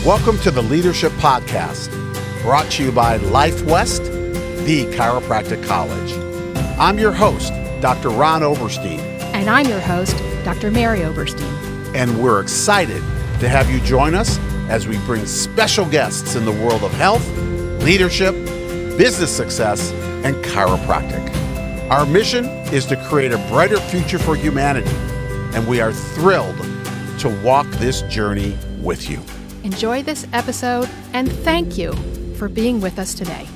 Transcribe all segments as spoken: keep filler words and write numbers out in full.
Welcome to the Leadership Podcast, brought to you by Life West, the chiropractic college. I'm your host, Doctor Ron Oberstein. And I'm your host, Doctor Mary Oberstein. And we're excited to have you join us as we bring special guests in the world of health, leadership, business success, and chiropractic. Our mission is to create a brighter future for humanity, and we are thrilled to walk this journey with you. Enjoy this episode, and thank you for being with us today.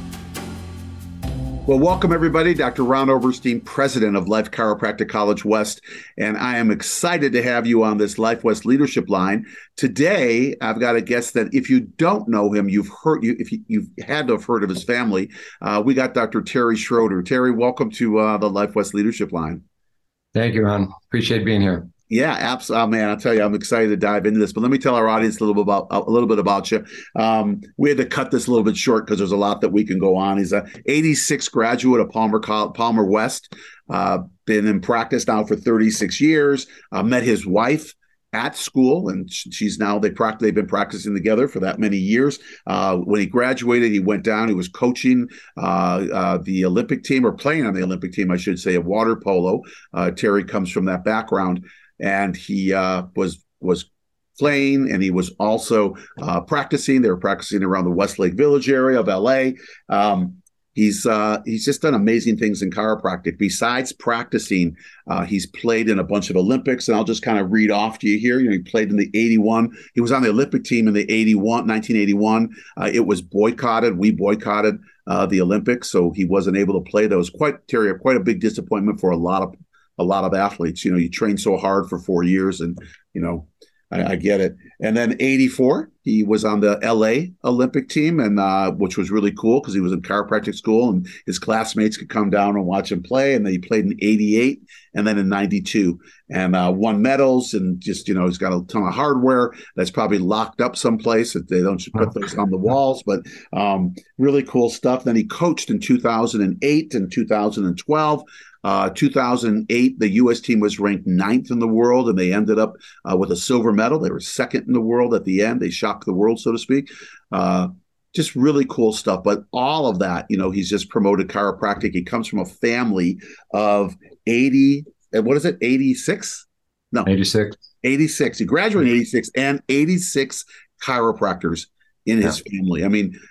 Well, welcome everybody. Doctor Ron Oberstein, president of Life Chiropractic College West, and I am excited to have you on this Life West leadership line. Today, I've got a guest that if you don't know him, you've heard, you, if you, you've had to have heard of his family. Uh, we got Doctor Terry Schroeder. Terry, welcome to uh, the Life West leadership line. Thank you, Ron. Appreciate being here. Yeah, absolutely, oh, man. I'll tell you, I'm excited to dive into this. But let me tell our audience a little bit about a little bit about you. Um, we had to cut this a little bit short because there's a lot that we can go on. He's a eighty-six graduate of Palmer Palmer West. Uh, been in practice now for thirty-six years. Uh, met his wife at school, and she's now they practice. They've been practicing together for that many years. Uh, when he graduated, he went down. He was coaching uh, uh, the Olympic team, or playing on the Olympic team, I should say, of water polo. Uh, Terry comes from that background. And he uh, was was playing, and he was also uh, practicing. They were practicing around the Westlake Village area of L A. Um, he's uh, he's just done amazing things in chiropractic. Besides practicing, uh, he's played in a bunch of Olympics, and I'll just kind of read off to you here. You know, he played in the eighty-one. He was on the Olympic team in the eighty-one, nineteen eighty-one. Uh, it was boycotted. We boycotted uh, the Olympics, so he wasn't able to play. That was quite Terry, quite a big disappointment for a lot of. a lot of athletes. You know, you train so hard for four years and, you know, I, I get it. And then eighty-four, he was on the L A Olympic team, and uh, which was really cool because he was in chiropractic school and his classmates could come down and watch him play. And then he played in eighty-eight and then in ninety-two and uh, won medals, and just, you know, he's got a ton of hardware that's probably locked up someplace that they don't put those on the walls, but um, really cool stuff. Then he coached in two thousand eight and two thousand twelve. Uh, two thousand eight, the U S team was ranked ninth in the world, and they ended up uh, with a silver medal. They were second in the world at the end. They shocked the world, so to speak. Uh, just really cool stuff. But all of that, you know, he's just promoted chiropractic. He comes from a family of eighty, what is it, eighty-six? No. eighty-six. eighty-six. He graduated in eighty-six, and eighty-six chiropractors in his yeah. family. I mean,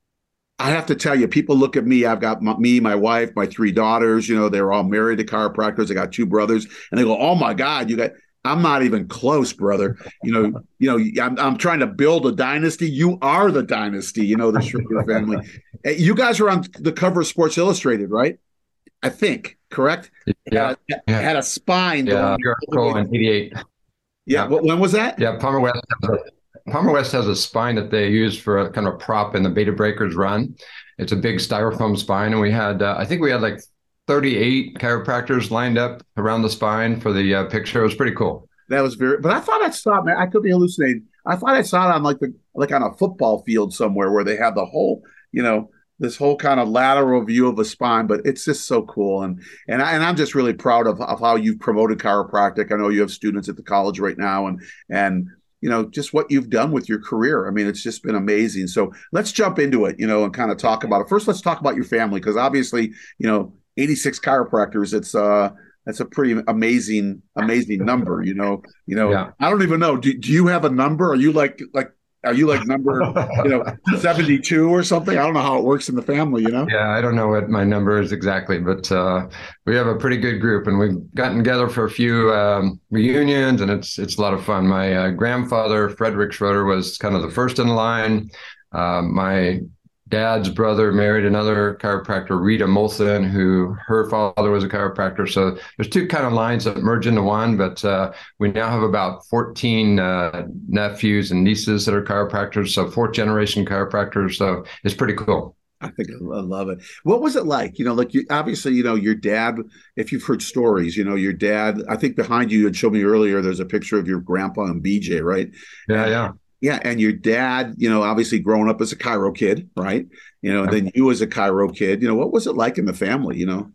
I have to tell you, people look at me. I've got my, me, my wife, my three daughters. You know, they're all married to chiropractors. I got two brothers, and they go, "Oh my God, you got." I'm not even close, brother. You know, you know, I'm I'm trying to build a dynasty. You are the dynasty. You know, the Schroeder family. You guys were on the cover of Sports Illustrated, right? I think, correct? Yeah, had, yeah. had a spine. Yeah, going in eighty-eight. Yeah, yeah. When was that? Yeah, Palmer West. Palmer West has a spine that they use for a kind of prop in the Beta Breakers run. It's a big styrofoam spine, and we had, uh, I think we had like thirty-eight chiropractors lined up around the spine for the uh, picture. It was pretty cool. That was very, but I thought I saw it, man. I could be hallucinating. I thought I saw it on like the like on a football field somewhere where they had the whole, you know, this whole kind of lateral view of a spine. But it's just so cool, and and I and I'm just really proud of, of how you've promoted chiropractic. I know you have students at the college right now, and and. you know, just what you've done with your career. I mean, it's just been amazing. So let's jump into it, you know, and kind of talk about it. First, let's talk about your family, because obviously, you know, eighty-six chiropractors, it's uh that's a pretty amazing, amazing number, you know, you know, yeah. I don't even know. Do, do you have a number? Are you like, like, are you like number, you know, seventy-two or something? I don't know how it works in the family, you know? Yeah, I don't know what my number is exactly, but uh, we have a pretty good group, and we've gotten together for a few um, reunions, and it's it's a lot of fun. My uh, grandfather, Frederick Schroeder, was kind of the first in line. Uh, my dad's brother married another chiropractor, Rita Molson, who her father was a chiropractor. So there's two kind of lines that merge into one, but uh, we now have about fourteen uh, nephews and nieces that are chiropractors. So fourth generation chiropractors. So it's pretty cool. I think I love it. What was it like? You know, like you, obviously, you know, your dad, if you've heard stories, you know, your dad, I think behind you, you had showed me earlier, there's a picture of your grandpa and B J, right? Yeah, and, yeah. Yeah, and your dad, you know, obviously growing up as a chiro kid, right? You know, and then you as a chiro kid, you know, what was it like in the family, you know?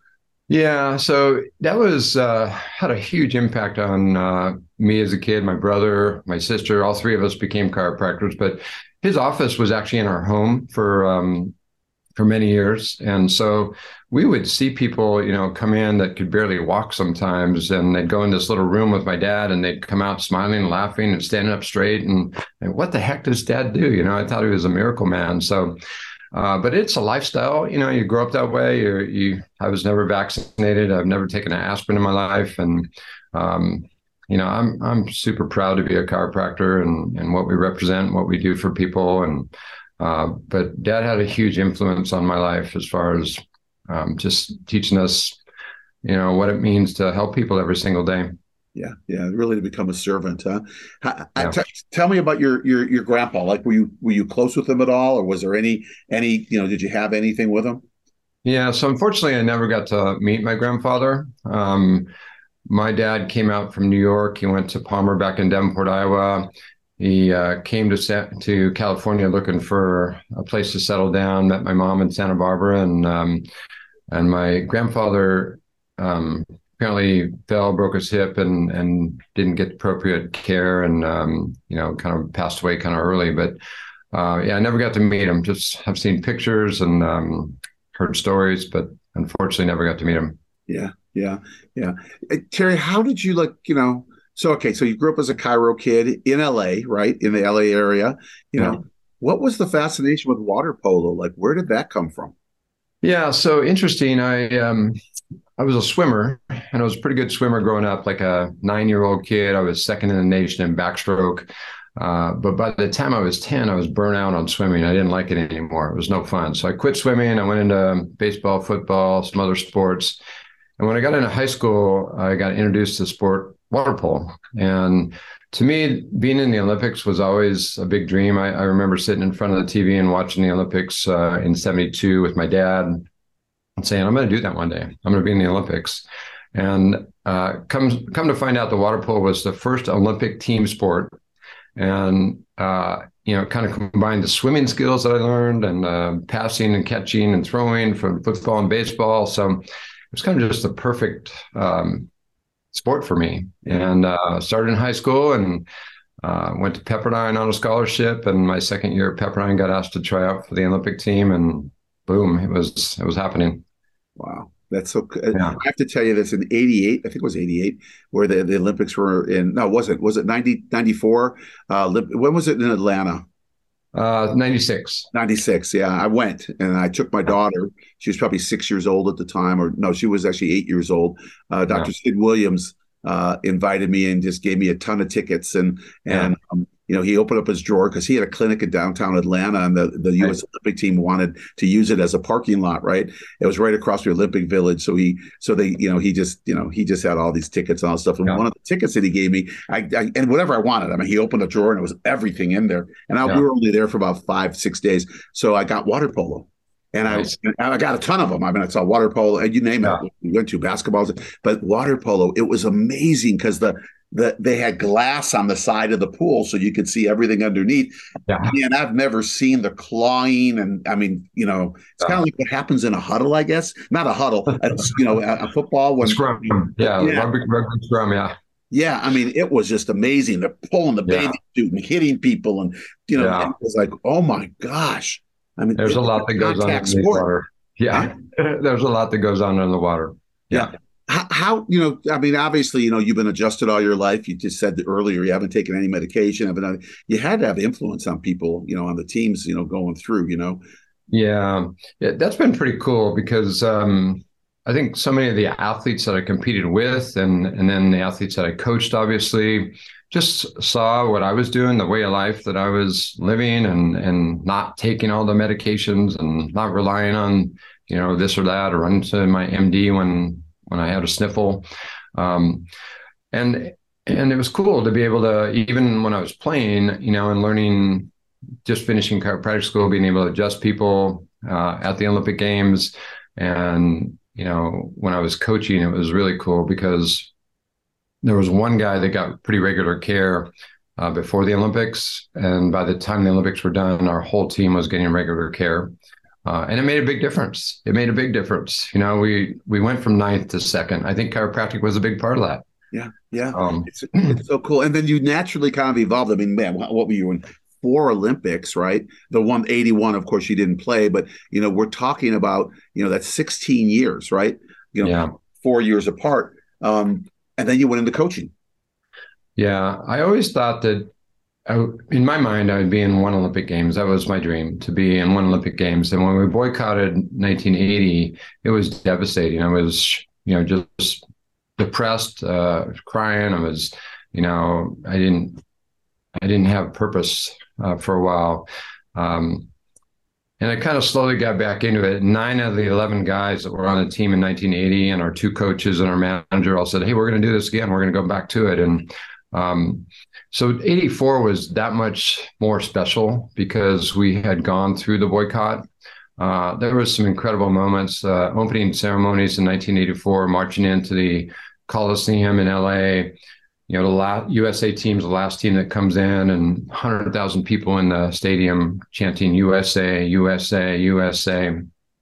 Yeah, so that was uh, had a huge impact on uh, me as a kid. My brother, my sister, all three of us became chiropractors. But his office was actually in our home for um, for many years, and so we would see people, you know, come in that could barely walk sometimes, and they'd go in this little room with my dad, and they'd come out smiling and laughing and standing up straight. And, and what the heck does Dad do? You know, I thought he was a miracle man. So. Uh, but it's a lifestyle, you know, you grow up that way. You're, you, I was never vaccinated. I've never taken an aspirin in my life. And, um, you know, I'm, I'm super proud to be a chiropractor and, and what we represent, what we do for people. And, uh, but Dad had a huge influence on my life as far as, um, just teaching us, you know, what it means to help people every single day. Yeah, yeah, really to become a servant, huh? Yeah. T- tell me about your your your grandpa. Like, were you were you close with him at all, or was there any any you know? Did you have anything with him? Yeah. So unfortunately, I never got to meet my grandfather. Um, my dad came out from New York. He went to Palmer back in Davenport, Iowa. He uh, came to to California looking for a place to settle down. Met my mom in Santa Barbara, and um, and my grandfather. Um, apparently fell, broke his hip, and and didn't get appropriate care, and um, you know, kind of passed away kind of early. But uh, yeah, I never got to meet him. Just have seen pictures and um, heard stories, but unfortunately, never got to meet him. Yeah, yeah, yeah. Uh, Terry, how did you like? You know, so okay, so you grew up as a Cairo kid in L A, right? In the L A area. You Yeah. know, what was the fascination with water polo? Like, where did that come from? Yeah, so interesting. I um, I was a swimmer, and I was a pretty good swimmer growing up. Like a nine-year-old kid, I was second in the nation in backstroke. Uh, but by the time I was ten, I was burnt out on swimming. I didn't like it anymore. It was no fun. So I quit swimming. I went into baseball, football, some other sports. And when I got into high school, I got introduced to sport water polo. And to me, being in the Olympics was always a big dream. I, I remember sitting in front of the T V and watching the Olympics uh, in seventy-two with my dad and saying, I'm going to do that one day. I'm going to be in the Olympics. And uh, come, come to find out, the water polo was the first Olympic team sport. And, uh, you know, kind of combined the swimming skills that I learned and uh, passing and catching and throwing from football and baseball. So it was kind of just the perfect um, sport for me. And uh, started in high school and uh, went to Pepperdine on a scholarship. And my second year at Pepperdine, got asked to try out for the Olympic team. And boom, it was it was happening. Wow. That's so good. Yeah. I have to tell you this in eighty-eight, I think it was eighty-eight, where the, the Olympics were in, no, was it? Was it ninety, ninety-four? Uh, when was it in Atlanta? Uh, ninety-six. ninety-six. Yeah. I went and I took my daughter. She was probably six years old at the time, or no, she was actually eight years old. Uh, Doctor Yeah. Sid Williams uh, invited me and just gave me a ton of tickets. And, and, yeah. um, you know, he opened up his drawer because he had a clinic in downtown Atlanta, and the, the U S Right. Olympic team wanted to use it as a parking lot. Right, it was right across the Olympic Village. So he, so they, you know, he just, you know, he just had all these tickets and all this stuff. And yeah. one of the tickets that he gave me, I, I and whatever I wanted. I mean, he opened a drawer and it was everything in there. And I, yeah. we were only there for about five, six days. So I got water polo. And nice. I, I got a ton of them. I mean, I saw water polo, and you name yeah. it. We went to basketballs, but water polo, it was amazing because the the they had glass on the side of the pool, so you could see everything underneath. Yeah. And I've never seen the clawing, and I mean, you know, it's yeah. kind of like what happens in a huddle, I guess. Not a huddle, it's, you know, a, a football when scrum. Yeah, yeah. Rugby, rugby scrum. Yeah. Yeah, I mean, it was just amazing. They're pulling the yeah. baby suit and hitting people, and you know, yeah. it was like, oh my gosh. I mean, there's a lot that goes on in the water. Yeah, huh? There's a lot that goes on in the water. Yeah. yeah. How, how, you know, I mean, obviously, you know, you've been adjusted all your life. You just said earlier you haven't taken any medication. Haven't done, you had to have influence on people, you know, on the teams, you know, going through, you know. Yeah, yeah that's been pretty cool because um, I think so many of the athletes that I competed with and, and then the athletes that I coached, obviously, just saw what I was doing, the way of life that I was living, and and not taking all the medications and not relying on, you know, this or that, or running to my M D when when I had a sniffle. Um, and and it was cool to be able to, even when I was playing, you know, and learning, just finishing chiropractic school, being able to adjust people uh, at the Olympic Games. And, you know, when I was coaching, it was really cool because there was one guy that got pretty regular care uh, before the Olympics. And by the time the Olympics were done, our whole team was getting regular care. Uh, and it made a big difference. It made a big difference. You know, we we went from ninth to second. I think chiropractic was a big part of that. Yeah, yeah. Um, it's it's so cool. And then you naturally kind of evolved. I mean, man, what, what were you in? Four Olympics, right? The one eighty-one, of course, you didn't play, but you know, we're talking about, you know, that's sixteen years, right? You know, yeah. four years apart. Um, and then you went into coaching. Yeah, I always thought that I, in my mind, I would be in one Olympic Games. That was my dream, to be in one Olympic Games. And when we boycotted nineteen eighty, it was devastating. I was, you know, just depressed, uh, crying. I was, you know, I didn't, I didn't have purpose uh, for a while. Um, and I kind of slowly got back into it. Nine of the eleven guys that were on the team in nineteen eighty and our two coaches and our manager all said, hey, we're going to do this again. We're going to go back to it. And um, so eighty-four was that much more special because we had gone through the boycott. Uh, there was some incredible moments, uh, opening ceremonies in nineteen eighty-four, marching into the Coliseum in L A. You know, the last, U S A team's the last team that comes in, and one hundred thousand people in the stadium chanting U S A, U S A, U S A.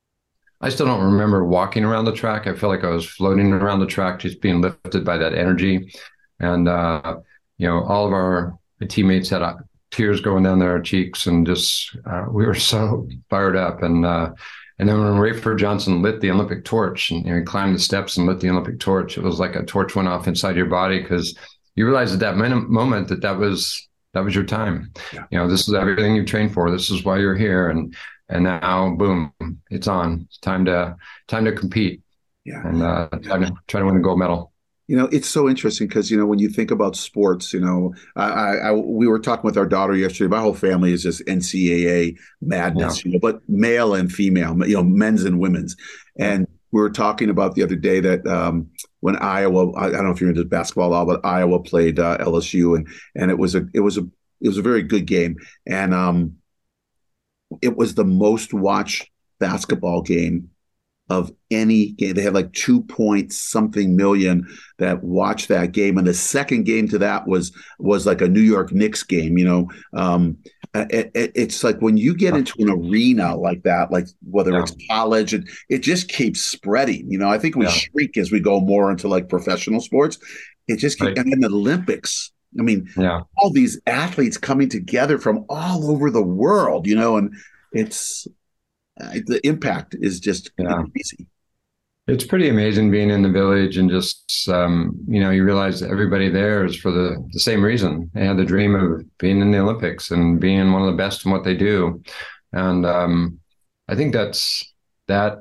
I still don't remember walking around the track. I felt like I was floating around the track, just being lifted by that energy. And, uh, you know, all of our teammates had uh, tears going down their cheeks, and just, uh, we were so fired up. And, uh, and then when Rafer Johnson lit the Olympic torch, and you know, he climbed the steps and lit the Olympic torch, it was like a torch went off inside your body, because you realize at that moment that that was that was your time. Yeah. You know, this is everything you trained for. This is why you're here, and and now, boom, it's on. It's time to time to compete. Yeah, and uh, time to try to win a gold medal. You know, it's so interesting because, you know, when you think about sports, you know, I, I we were talking with our daughter yesterday. My whole family is just N C double A madness, yeah. you know, but male and female, you know, men's and women's. And we were talking about the other day that um, when Iowa, I, I don't know if you're into basketball at all, but Iowa played uh, L S U, and and it was a it was a it was a very good game, and um, it was the most watched basketball game of any game. They had like two point something million that watched that game, and the second game to that was was like a New York Knicks game. You know, um, it, it, it's like when you get into an arena like that, like whether yeah. it's college, and it just keeps spreading. You know, I think we yeah. shrink as we go more into like professional sports. It just keeps, right. and then the Olympics. I mean, yeah. all these athletes coming together from all over the world. You know, and it's. Uh, the impact is just yeah. crazy. It's pretty amazing being in the village, and just, um, you know, you realize everybody there is for the, the same reason. They had the dream of being in the Olympics and being one of the best in what they do. And um, I think that's that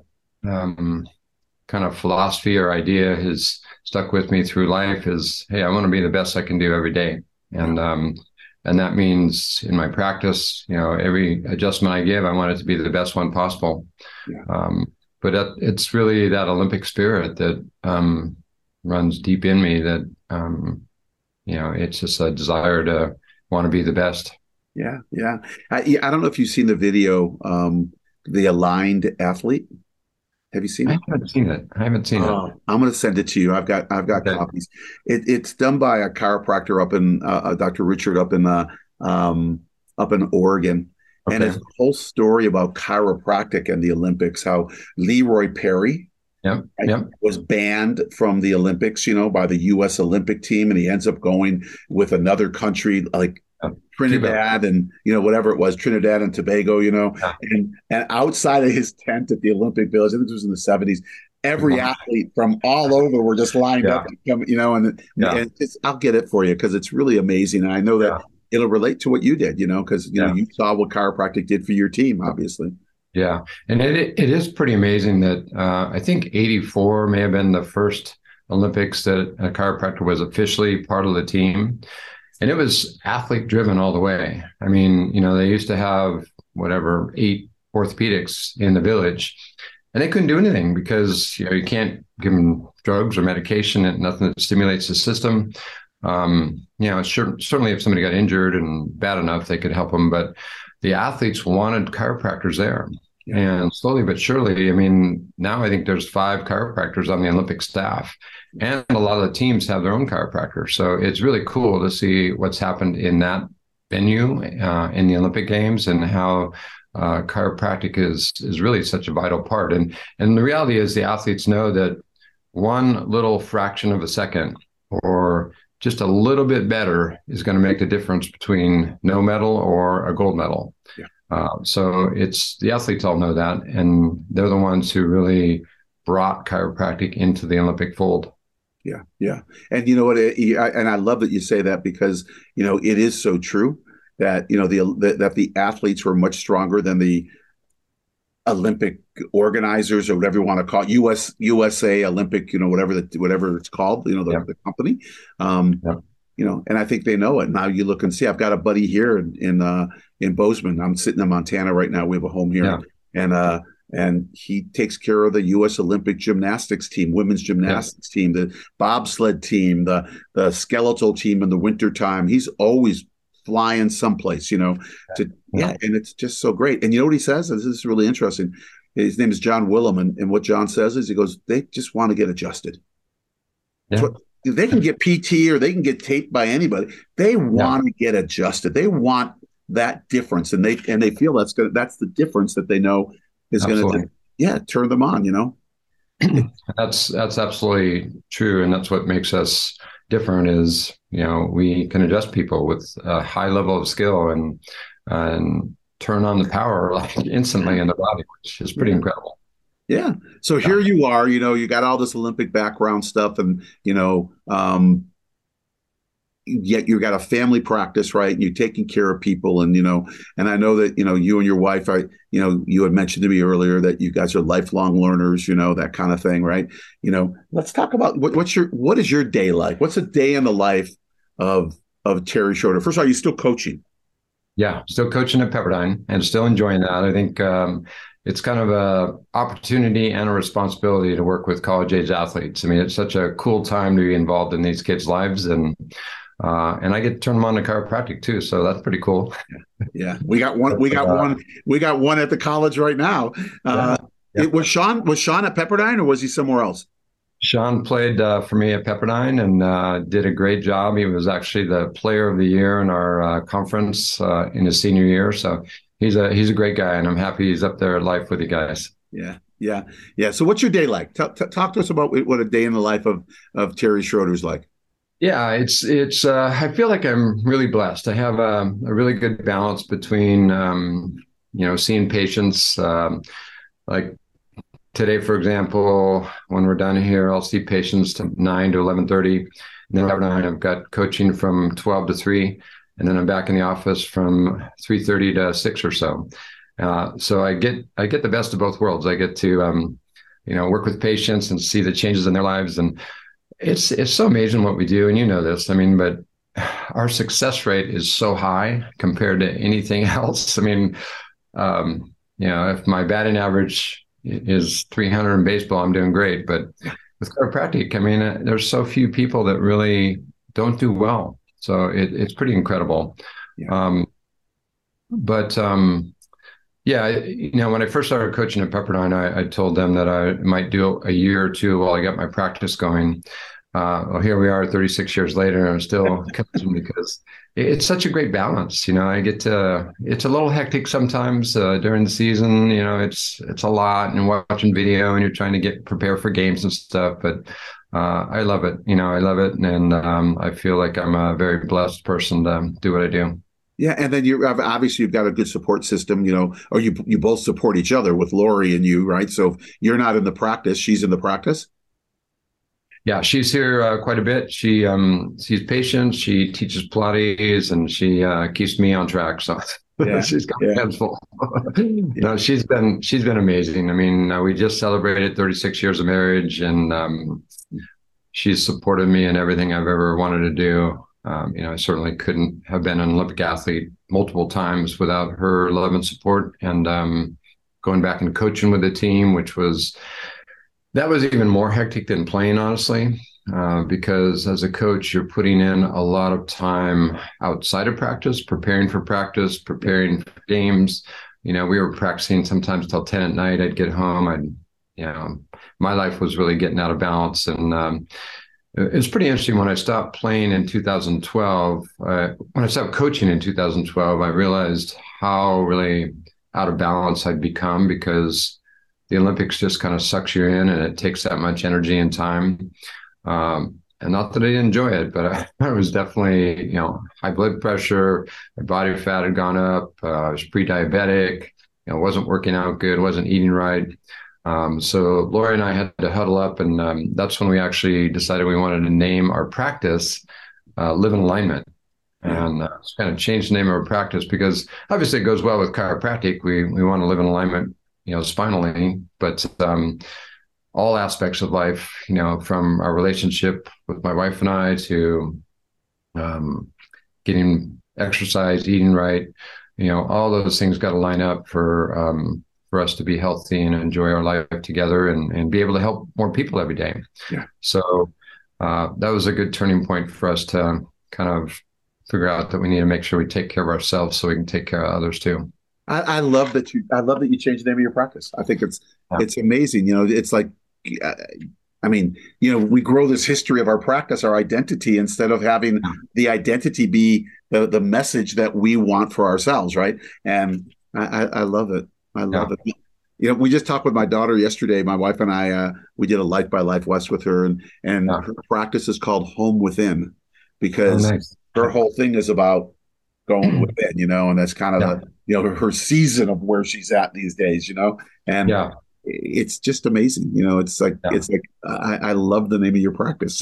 um, kind of philosophy or idea has stuck with me through life is, hey, I want to be the best I can do every day. And um And that means in my practice, you know, every adjustment I give, I want it to be the best one possible. Yeah. Um, but that, it's really that Olympic spirit that um, runs deep in me that, um, you know, it's just a desire to want to be the best. Yeah, yeah. I, I don't know if you've seen the video, um, The Aligned Athlete. Have you seen it? I haven't seen it. I haven't seen uh, it. I'm going to send it to you. I've got I've got okay. copies. It, it's done by a chiropractor up in uh, Doctor Richard up in uh, um, up in Oregon, okay. and it's a whole story about chiropractic and the Olympics. How Leroy Perry yep. Yep. was banned from the Olympics, you know, by the U S Olympic team, and he ends up going with another country like Trinidad Cuba. and, you know, whatever it was, Trinidad and Tobago, you know, yeah. and and outside of his tent at the Olympic Village, I think this was in the seventies, every mm-hmm. athlete from all over were just lined yeah. up, to come, you know, and, yeah. and it's, I'll get it for you because it's really amazing. And I know that yeah. it'll relate to what you did, you know, because, you yeah. know, you saw what chiropractic did for your team, obviously. Yeah. And it it is pretty amazing that uh, I think eighty-four may have been the first Olympics that a chiropractor was officially part of the team. And it was athlete driven all the way. I mean, you know, they used to have whatever, eight orthopedics in the village, and they couldn't do anything because, you know, you can't give them drugs or medication and nothing that stimulates the system. Um, you know, sure, certainly if somebody got injured and bad enough, they could help them. But the athletes wanted chiropractors there. Yeah. And slowly but surely, I mean, now I think there's five chiropractors on the Olympic staff, and a lot of the teams have their own chiropractors. So it's really cool to see what's happened in that venue uh, in the Olympic Games, and how uh, chiropractic is is really such a vital part. And and the reality is, the athletes know that one little fraction of a second, or just a little bit better, is going to make the difference between no medal or a gold medal. Yeah. Uh, so it's the athletes all know that, and they're the ones who really brought chiropractic into the Olympic fold. Yeah, yeah, and you know what? It, and I love that you say that, because you know it is so true that you know the, the that the athletes were much stronger than the Olympic organizers, or whatever you want to call it, U S U S A Olympic, you know, whatever the whatever it's called, you know, the, yeah. the company. Um, yeah. You know, and I think they know it. Now you look and see. I've got a buddy here in in, uh, in Bozeman. I'm sitting in Montana right now. We have a home here, yeah. and uh, and he takes care of the U S Olympic gymnastics team, women's gymnastics yeah. team, the bobsled team, the the skeletal team in the wintertime. He's always flying someplace, you know, to yeah. yeah, and it's just so great. And you know what he says? This is really interesting. His name is John Willem, and, and what John says is, he goes, they just want to get adjusted. Yeah. So they can get P T or they can get taped by anybody. They want yeah. to get adjusted. They want that difference, and they and they feel that's good. That's the difference that they know is going to, yeah, turn them on. You know, that's that's absolutely true, and that's what makes us different. Is you know we can adjust people with a high level of skill and and turn on the power like instantly in the body, which is pretty yeah. incredible. Yeah. So here you are, you know, you got all this Olympic background stuff, and, you know, um, yet you got a family practice, right? And you're taking care of people. And, you know, and I know that, you know, you and your wife, I, you know, you had mentioned to me earlier that you guys are lifelong learners, you know, that kind of thing, right? You know, let's talk about what, what's your, what is your day like? What's a day in the life of, of Terry Schroeder? First of all, are you still coaching? Yeah, still coaching at Pepperdine and still enjoying that. I think, um, it's kind of a opportunity and a responsibility to work with college age athletes. I mean, it's such a cool time to be involved in these kids' lives, and uh, and I get to turn them on to chiropractic too. So that's pretty cool. Yeah, we got one. We got uh, one. We got one at the college right now. Uh, yeah, yeah. It was Sean. Was Sean at Pepperdine, or was he somewhere else? Sean played uh, for me at Pepperdine and uh, did a great job. He was actually the player of the year in our uh, conference uh, in his senior year. So. He's a he's a great guy, and I'm happy he's up there at life with you guys. Yeah, yeah, yeah. So, what's your day like? T- t- talk to us about what a day in the life of of Terry Schroeder's like. Yeah, it's it's. Uh, I feel like I'm really blessed. I have a, a really good balance between, um, you know, seeing patients. Um, like today, for example, when we're done here, I'll see patients to nine to eleven thirty, and then every night I've got coaching from twelve to three. And then I'm back in the office from three thirty to six or so. Uh, so I get I get the best of both worlds. I get to um, you know work with patients and see the changes in their lives, and it's it's so amazing what we do. And you know this, I mean, but our success rate is so high compared to anything else. I mean, um, you know, if my batting average is three hundred in baseball, I'm doing great. But with chiropractic, I mean, uh, there's so few people that really don't do well. So it, it's pretty incredible. Yeah. Um, but um, yeah, you know, when I first started coaching at Pepperdine, I, I told them that I might do a year or two while I got my practice going. Uh, well, here we are thirty-six years later, and I'm still coaching because it's such a great balance. You know, I get to, it's a little hectic sometimes uh, during the season. You know, it's it's a lot, and watching video, and you're trying to get prepared for games and stuff. But Uh, I love it. You know, I love it. And um, I feel like I'm a very blessed person to do what I do. Yeah. And then you obviously you've got a good support system, you know, or you you both support each other with Lori and you, right? So if you're not in the practice, she's in the practice. Yeah, she's here uh, quite a bit. She um, sees patients, she teaches Pilates, and she uh, keeps me on track. So yeah, she's got yeah. hands full. No, she's been she's been amazing. I mean, uh, we just celebrated thirty-six years of marriage, and um, she's supported me in everything I've ever wanted to do. Um, you know, I certainly couldn't have been an Olympic athlete multiple times without her love and support. And um, going back and coaching with the team, which was, that was even more hectic than playing, honestly, uh, because as a coach, you're putting in a lot of time outside of practice, preparing for practice, preparing for games. You know, we were practicing sometimes till ten at night. I'd get home. I'd, you know, my life was really getting out of balance. And, um, It's pretty interesting. When I stopped playing in two thousand twelve, uh, when I stopped coaching in two thousand twelve, I realized how really out of balance I'd become, because the Olympics just kind of sucks you in and it takes that much energy and time. Um, and not that I didn't enjoy it, but I, I was definitely, you know, high blood pressure, my body fat had gone up, uh, I was pre-diabetic, you know, wasn't working out good, wasn't eating right. Um, so Lori and I had to huddle up, and um, that's when we actually decided we wanted to name our practice uh, Live in Alignment. And uh, kind of change the name of our practice, because obviously it goes well with chiropractic. We we want to live in alignment, you know, spinally, but um, all aspects of life, you know, from our relationship with my wife and I to um, getting exercise, eating right, you know, all those things got to line up for um, for us to be healthy and enjoy our life together, and, and be able to help more people every day. Yeah. So uh, that was a good turning point for us to kind of figure out that we need to make sure we take care of ourselves so we can take care of others too. I, I love that you. I love that you changed the name of your practice. I think it's yeah. it's amazing. You know, it's like, uh, I mean, you know, we grow this history of our practice, our identity, instead of having yeah. the identity be the the message that we want for ourselves, right? And I, I, I love it. I love yeah. it. You know, we just talked with my daughter yesterday. My wife and I, uh, we did a Life by Life West with her, and and yeah. her practice is called Home Within, because. Oh, nice. Her whole thing is about going within, you know, and that's kind of yeah. the, you know, her season of where she's at these days, you know, and yeah. it's just amazing. You know, it's like, yeah. it's like, I, I love the name of your practice.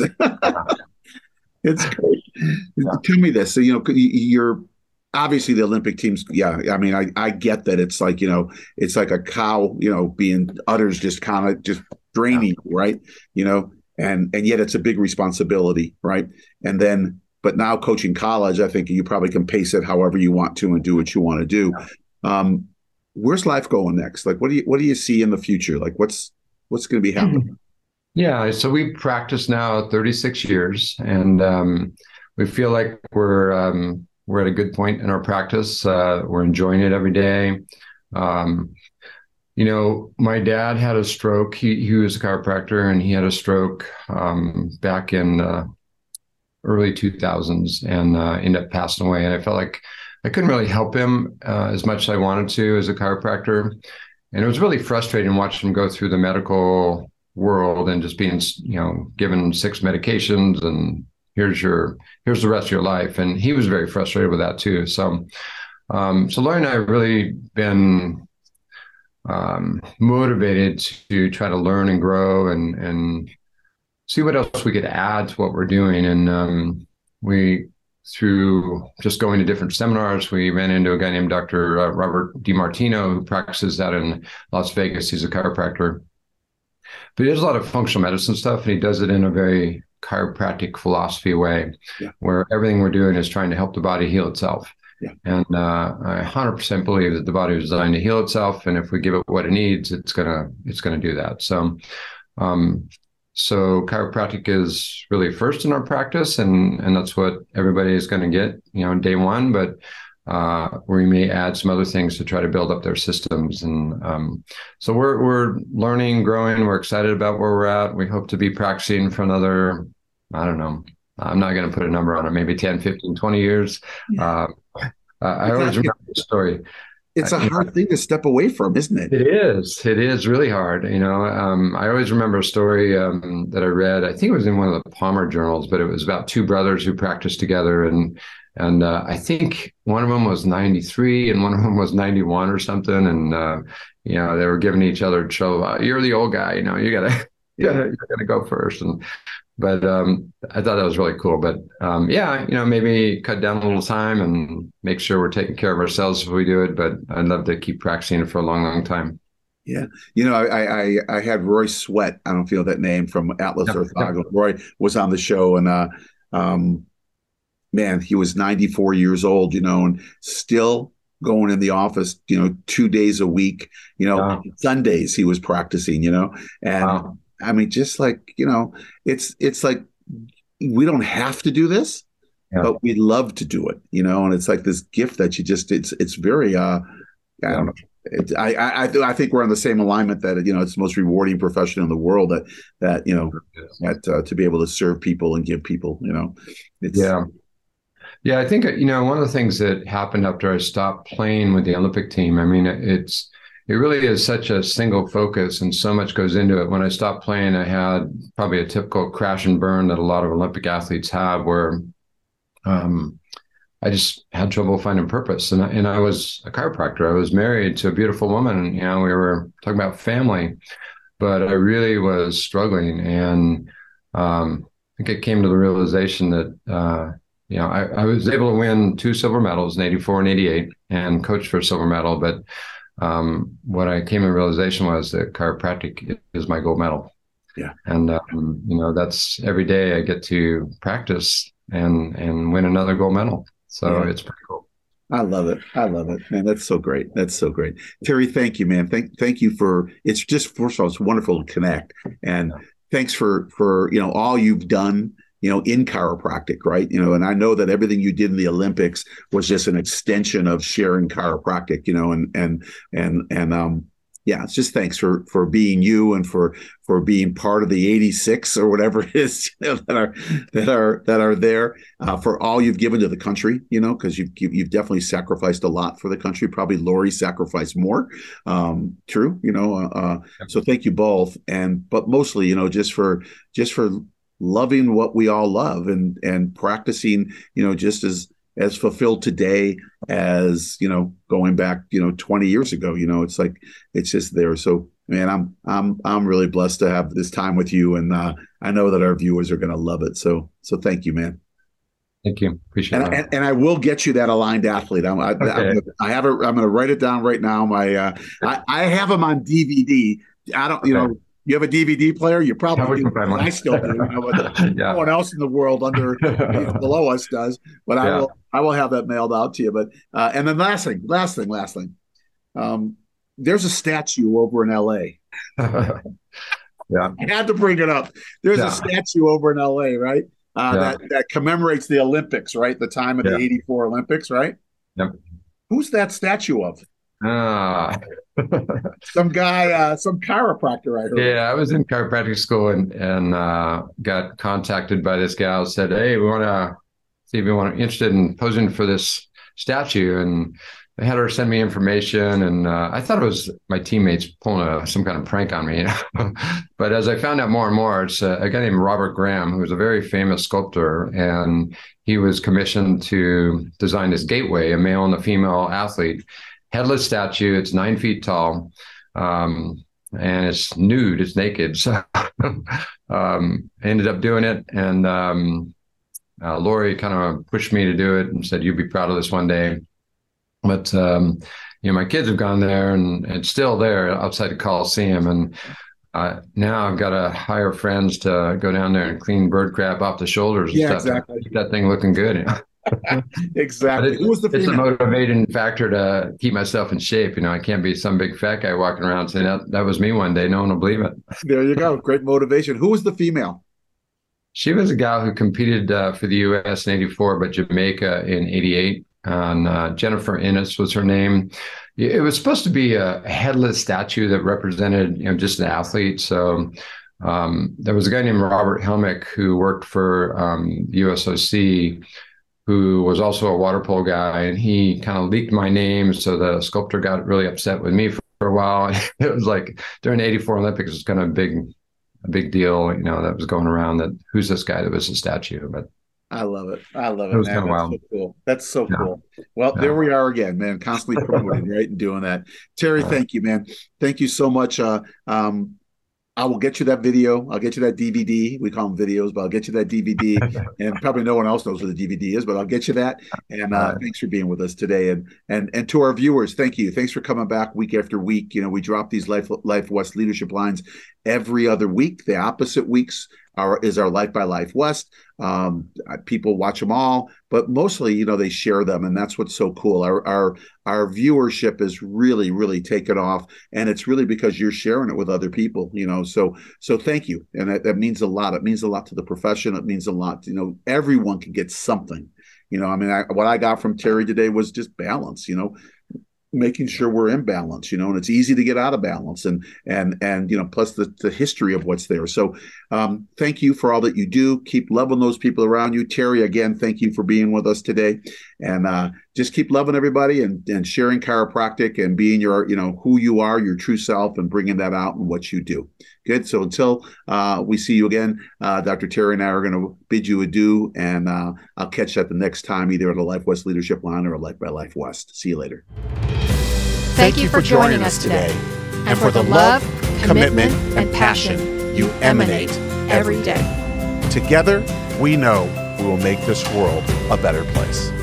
It's great. Yeah. Tell me this. So, you know, you're obviously the Olympic teams. Yeah. I mean, I, I get that it's like, you know, it's like a cow, you know, being udders just kind of just draining, yeah. right. You know, and, and yet it's a big responsibility. Right. And then, but now coaching college, I think you probably can pace it however you want to and do what you want to do. Um, where's life going next? Like, what do you what do you see in the future? Like, what's what's going to be happening? Yeah, so we practice now thirty-six years, and um, we feel like we're um, we're at a good point in our practice. Uh, we're enjoying it every day. Um, you know, my dad had a stroke. He he was a chiropractor, and he had a stroke um, back in Uh, early two thousands, and uh, ended up passing away. And I felt like I couldn't really help him uh, as much as I wanted to as a chiropractor. And it was really frustrating watching him go through the medical world and just being, you know, given six medications and here's your, here's the rest of your life. And he was very frustrated with that too. So, um, so Lori and I have really been um, motivated to try to learn and grow and, and, see what else we could add to what we're doing. And um, we, through just going to different seminars, we ran into a guy named Doctor Uh, Robert DiMartino, who practices out in Las Vegas. He's a chiropractor, but he does a lot of functional medicine stuff, and he does it in a very chiropractic philosophy way, yeah. where everything we're doing is trying to help the body heal itself. Yeah. And uh, I one hundred percent believe that the body was designed to heal itself, and if we give it what it needs, it's gonna it's gonna do that. So. Um, So chiropractic is really first in our practice, and, and that's what everybody is going to get, you know, day one, but uh, we may add some other things to try to build up their systems. And um, so we're we're learning, growing, we're excited about where we're at. We hope to be practicing for another, I don't know, I'm not going to put a number on it, maybe ten, fifteen, twenty years. Uh, I always remember the story. It's a hard thing to step away from, isn't it? It is. It is really hard. You know, um, I always remember a story um, that I read. I think it was in one of the Palmer journals, but it was about two brothers who practiced together. And and uh, I think one of them was ninety-three and one of them was ninety-one or something. And, uh, you know, they were giving each other trouble. You're the old guy, you know, you got to you gotta, you gotta go first. And But um, I thought that was really cool. But um, yeah, you know, maybe cut down a little time and make sure we're taking care of ourselves if we do it. But I'd love to keep practicing it for a long, long time. Yeah. You know, I I, I had Roy Sweat. I don't feel that name from Atlas yep. Orthogonal. Yep. Roy was on the show, and uh, um, man, he was ninety-four years old, you know, and still going in the office, you know, two days a week, you know, wow. Sundays he was practicing, you know, and wow. I mean, just like, you know, it's it's like we don't have to do this, yeah. but we love to do it, you know, and it's like this gift that you just it's it's very uh I don't know. it, I, I, I I think we're on the same alignment that, you know, it's the most rewarding profession in the world, that, that, you know, that uh, to be able to serve people and give people, you know, it's, Yeah. Yeah, I think, you know, one of the things that happened after I stopped playing with the Olympic team, I mean, it's, it really is such a single focus and so much goes into it. When I stopped playing, I had probably a typical crash and burn that a lot of Olympic athletes have, where um, I just had trouble finding purpose. And I, and I was a chiropractor. I was married to a beautiful woman, and, you know, we were talking about family, but I really was struggling. And um, I think it came to the realization that, uh, you know, I, I was able to win two silver medals in eighty-four and eighty-eight and coach for a silver medal. But um, what I came to the realization was that chiropractic is my gold medal. Yeah. And, um, you know, that's every day I get to practice and, and win another gold medal. So yeah. It's pretty cool. I love it. I love it, man. That's so great. That's so great. Terry, thank you, man. Thank, thank you for, it's just, first of all, it's wonderful to connect. And yeah. thanks for, for, you know, all you've done, you know, in chiropractic, right? You know, and I know that everything you did in the Olympics was just an extension of sharing chiropractic, you know, and, and, and, and, um, yeah, it's just thanks for, for being you and for, for being part of the eighty-six or whatever it is, you know, that are, that are, that are there, uh, for all you've given to the country, you know, cause you've, you've definitely sacrificed a lot for the country. Probably Lori sacrificed more. Um, true. You know, uh, uh, so thank you both. And, but mostly, you know, just for, just for loving what we all love and, and practicing, you know, just as, as fulfilled today as, you know, going back, you know, twenty years ago. You know, it's like, it's just there. So, man, I'm, I'm, I'm really blessed to have this time with you. And uh, I know that our viewers are going to love it. So, so thank you, man. Thank you. Appreciate and, it. And, and I will get you that aligned athlete. I'm, I, okay. I'm, I have it. I'm going to write it down right now. My, uh, I, I have them on D V D. I don't, you okay. know, you have a D V D player? You probably do. I still do. You know, but yeah. No one else in the world under you know, below us does. But I yeah. will. I will have that mailed out to you. But uh, and then last thing, last thing, last thing. Um, there's a statue over in L A. Yeah, I had to bring it up. There's yeah. a statue over in L A, right? Uh, yeah. That that commemorates the Olympics, right? The time of yeah. the eighty-four Olympics, right? Yep. Who's that statue of? Ah. some guy, uh, some chiropractor, I heard. Yeah, I was in chiropractic school and and uh, got contacted by this gal. Said, "Hey, we want to see if you want interested in posing for this statue." And they had her send me information, and uh, I thought it was my teammates pulling a, some kind of prank on me. You know? But as I found out more and more, it's a, a guy named Robert Graham, who was a very famous sculptor, and he was commissioned to design this gateway, a male and a female athlete. Headless statue. It's nine feet tall, um, and it's nude. It's naked. So um, I ended up doing it, and um, uh, Lori kind of pushed me to do it and said, "You'll be proud of this one day." But um, you know, my kids have gone there, and it's still there outside the Coliseum. And uh, now I've got to hire friends to go down there and clean bird crap off the shoulders and yeah, stuff. Exactly. Keep that thing looking good. You know? Exactly. It, Who was the it's female? A motivating factor to keep myself in shape. You know, I can't be some big fat guy walking around saying that that was me one day. No one will believe it. There you go. Great motivation. Who was the female? She was a gal who competed uh, for the U S in eighty-four, but Jamaica in eighty-eight. And uh, Jennifer Innes was her name. It was supposed to be a headless statue that represented, you know, just an athlete. So um, there was a guy named Robert Helmick who worked for um, U S O C, who was also a water polo guy, and he kind of leaked my name. So the sculptor got really upset with me for, for a while. It was like during the eighty-four Olympics, it was kind of a big, a big deal, you know, that was going around that who's this guy that was a statue. But I love it. I love it. It was man. kind of wild. So cool. That's so yeah. cool. Well, yeah. there we are again, man, constantly promoting, right? And doing that. Terry, yeah. thank you, man. Thank you so much. Uh, um, I will get you that video. I'll get you that D V D. We call them videos, but I'll get you that D V D. And probably no one else knows what the D V D is, but I'll get you that. And uh, right. thanks for being with us today. And and and to our viewers, thank you. Thanks for coming back week after week. You know, we drop these Life Life West leadership lines every other week. The opposite weeks are is our Life by Life West. Um, people watch them all, but mostly, you know, they share them, and that's what's so cool. Our our our viewership is really, really taken off, and it's really because you're sharing it with other people. You know, so so thank you, and that, that means a lot. It means a lot to the profession. It means a lot. You know, everyone can get something. You know, I mean, I, what I got from Terry today was just balance. You know. making sure we're in balance, you know, and it's easy to get out of balance, and and and you know, plus the, the history of what's there. So um, thank you for all that you do. Keep loving those people around you. Terry, again, thank you for being with us today, and uh, just keep loving everybody and and sharing chiropractic and being your, you know, who you are, your true self, and bringing that out in what you do. Good. So until uh, we see you again, uh, Doctor Terry and I are going to bid you adieu, and uh, I'll catch you at the next time, either at a Life West Leadership Line or a Life by Life West. See you later. Thank you for joining us today, and for the love, commitment, and passion you emanate every day. Together, we know we will make this world a better place.